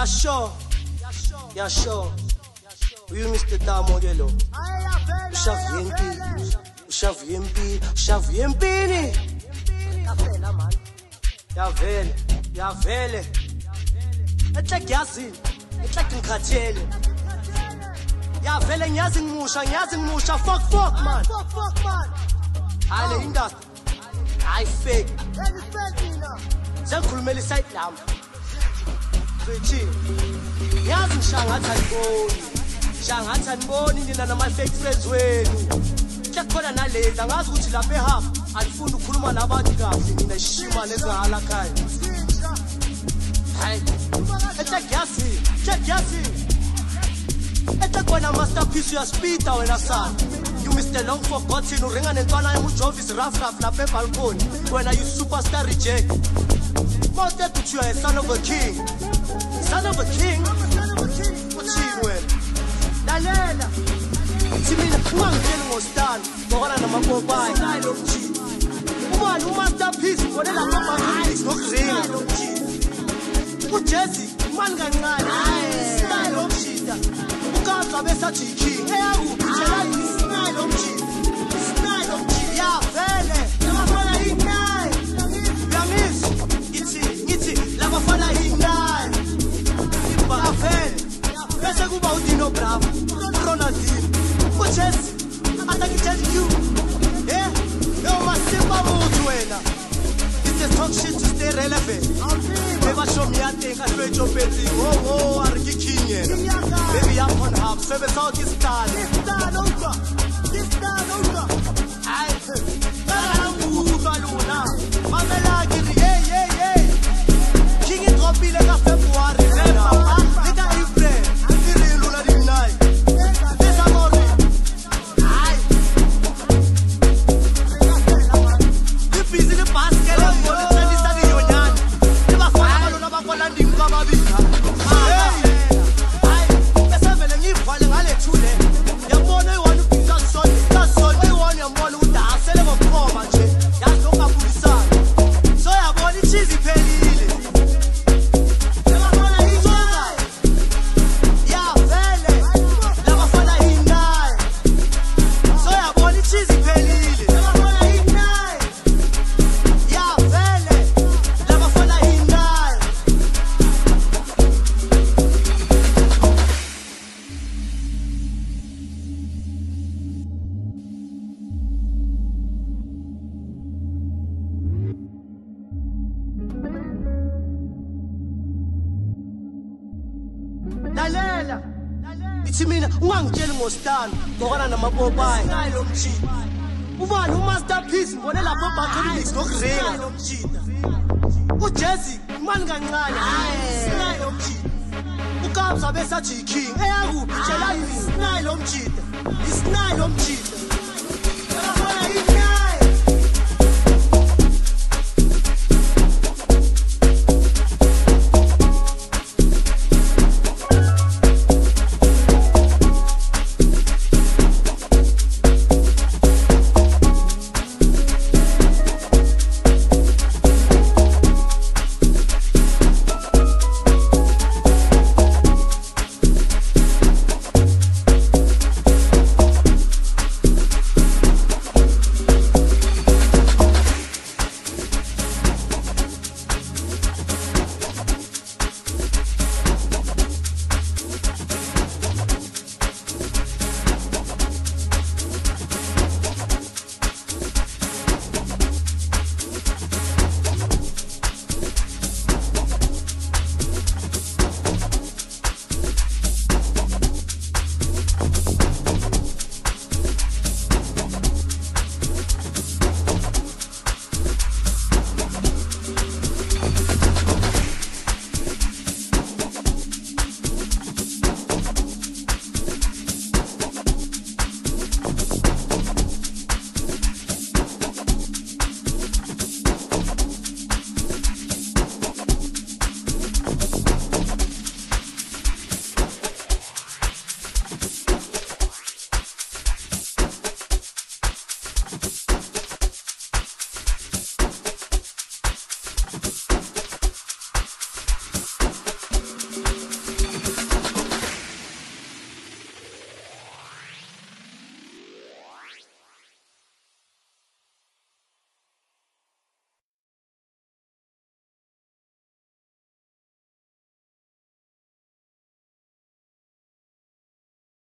Yasho. Uyu Mr. Tamo ke lo. Ushavu yempini. Yavela man. Yavele. Ehle gyazini. Ehle ngikhathele. Yavele ngiyazi ngimusha fuck man. Ale industry. I fake. Sengikhulumela iside lami. Sethi. Yazi Shangathi aniboni nina nama fake friends wenu. Kukhona nalezi angazi ukuthi lapha ehalf alifunda ukukhuluma nabantu kahle nina shima lezahala khaya. Hayi. Check yasi. Eta kona masterpiece ya speeder wena sana. You Mr. Long forgotten uringa nentwana emujovis rough lapha ebalcony. Wena you superstar reject. Mother that you are a son of a king. Son of a king. Lalela Timina ungangitshela ngostani ngokona namapopayi style of G ubani umasterpiece ngone lapha phakathi nokuzinga uJesse mani kancane style of G ukaza besathi king eyakuphi tshela style of G ya vele labafana inani yangisi ngithi labafana inani ba vele bese kuba uDino Bravo Ronaldinho uJesse atangitshela you yo masimba muthu wena it's talk shit to stay relevant never show me a thing I play your petty are you king yena baby I'm on half so be talk is style ay baluna mamela giri king dropile ka February leta April ungangitshela ngostani ngokona namapopayi style of G ubani umasterpiece ngone lapha eBathonix nokuzinga uJesse mani kancane style of G ukabza besathi king eyakuphi tshela style of G